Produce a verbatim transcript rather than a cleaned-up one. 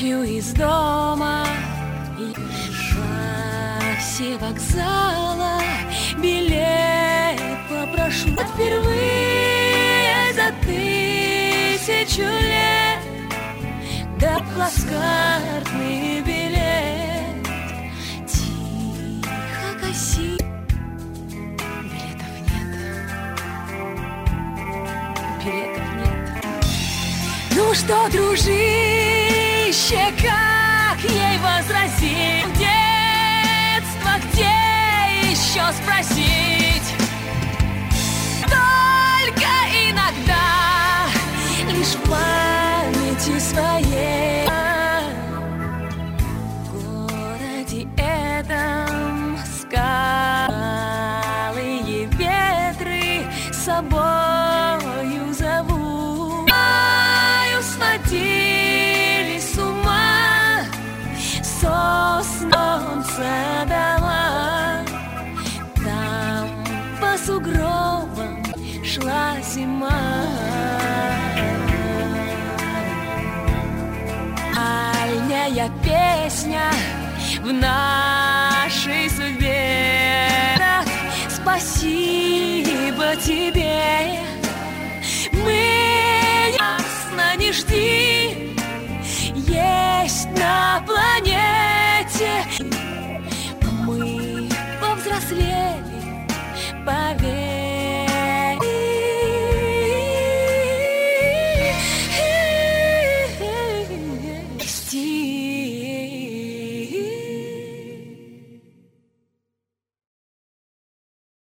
ночью из дома, и шасси вокзала, билет попрошу. Впервые за тысячу лет, да плацкартный билет тихо коси. Билетов нет, билетов нет. Ну что, дружище, как ей возразить? Детство, где еще спросить? Только иногда, лишь в памяти своей, в городе этом скалые ветры собою зовут. Сводили с ума соснонца дома, там по сугробам шла зима. Дальняя песня в нашей судьбе. Спасибо тебе, мы ясно не жди, есть на планете. Мы повзрослели, поверь.